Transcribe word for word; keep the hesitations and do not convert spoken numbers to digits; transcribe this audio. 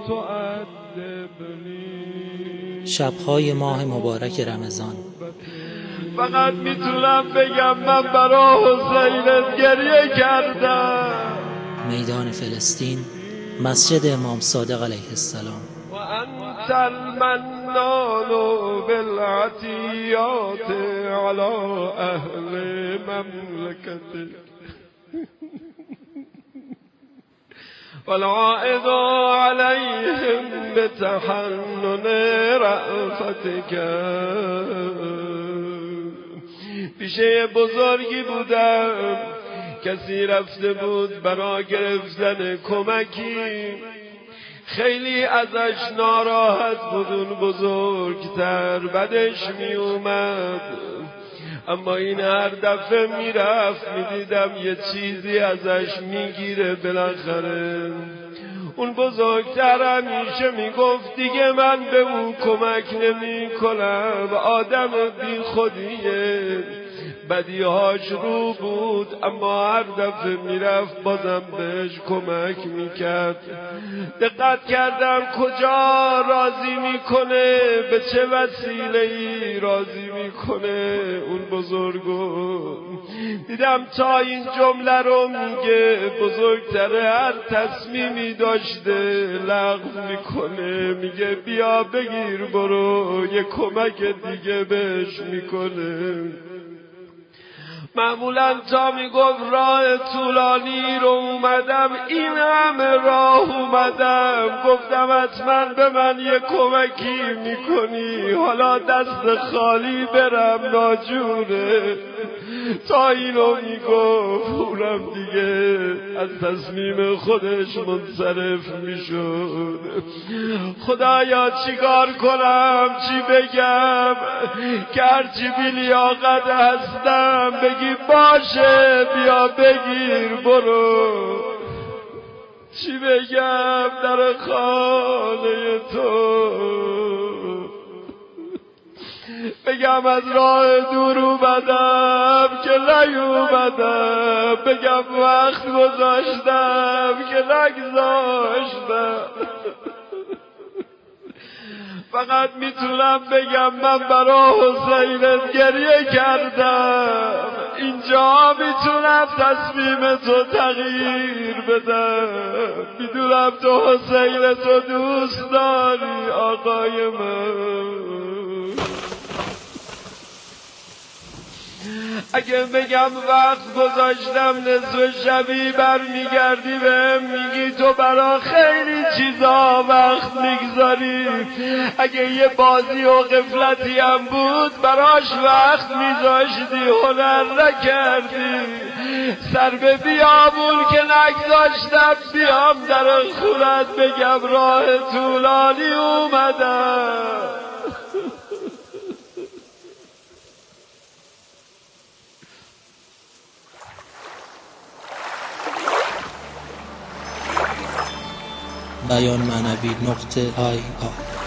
شبهای ماه مبارک رمضان. فقط میتونم بگم من برای حسینت گریه کردم. میدان فلسطین، مسجد امام صادق علیه السلام. و انت المنان بالعطیات علی اهل مملکتک والعائد علیهم بتحنن رأفتک. پیشه بزرگی بودم، کسی رفته بود برای گرفتن کمکی، خیلی ازش ناراحت بود اون بزرگتر، بدش می اومد، اما این هر دفعه میرفت میدیدم یه چیزی ازش میگیره. بالاخره اون بزرگتر همیشه میگفت دیگه من به او کمک نمی کنم، آدم بی خودیه، بدیهاش رو بود، اما هر دفعه میرفت بازم بهش کمک میکرد. دقت کردم کجا راضی میکنه، به چه وسیله‌ای راضی میکنه اون بزرگو. دیدم تا این جمله رو میگه بزرگتره هر تصمیمی داشته لغو میکنه، میگه بیا بگیر برو، یه کمک دیگه بهش میکنه. معمولا تا میگفت راه طولانی رو اومدم، این همه راه اومدم، گفتم حتما به من یه کمکی میکنی، حالا دست خالی برم ناجوره. تا اینو میگفت اونم دیگه از تصمیم خودش منصرف میشد. خدایا چیکار کنم، چی بگم که هرچی بی لیاقت هستم بگی باشه بیا بگیر برو. چی بگم در خانه تو، بگم از راه دور اومدم که نیومدم، بگم وقت گذاشتم که نگذاشتم. فقط میتونم بگم من برای حسینت گریه کردم. اینجا میتونم تصمیم تو تغییر بدم. میدونم تو حسینتو دوست داری آقای من. اگه بگم وقت گذاشتم نصف شبی برمیگردی بهم میگی تو برا خیلی چیزا وقت میگذاری، اگه یه بازی و غفلتی هم بود براش وقت میذاشتی هنر نکردی. سر به بیابون که نگذاشتم بیام در خونت بگم راه طولانی اومدم. بیان معنوی نقطه آی آی